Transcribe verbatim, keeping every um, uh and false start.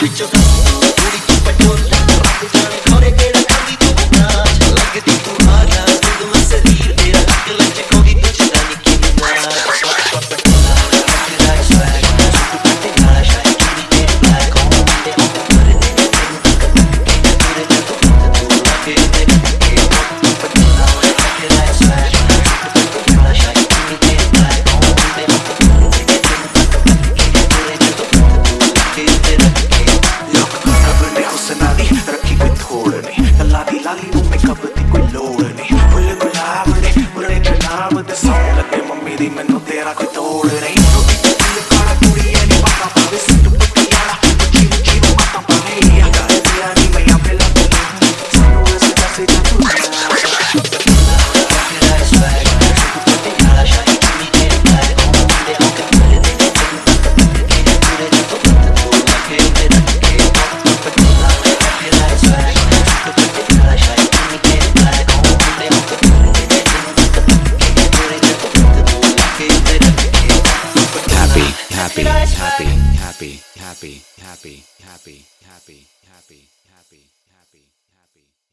ਮੈਨੂੰ ਤੇਰਾ ਕੋਈ ਤੋੜ ਨਹੀਂ ਕਾਲਾ ਕੁੜੀ ਐ ਨੀ ਪਤਾ ਪਾਵੇ ਸਿੱਟ ਪਟਿਆਲਾ ਉੱਚੀ ਉੱਚੀ ਮਾਤਾ ਪਾਵੇ ਆ ਕਰ ਤੇਰਾ ਨੀ ਮੈਂ ਆਪੇ ਲੱਗ ਸਾਨੂੰ ਇਸ ਪਾਸੇ ਜਾ ਤੂੰ Happy, happy, happy, happy, happy, happy, happy, happy, happy, happy, happy.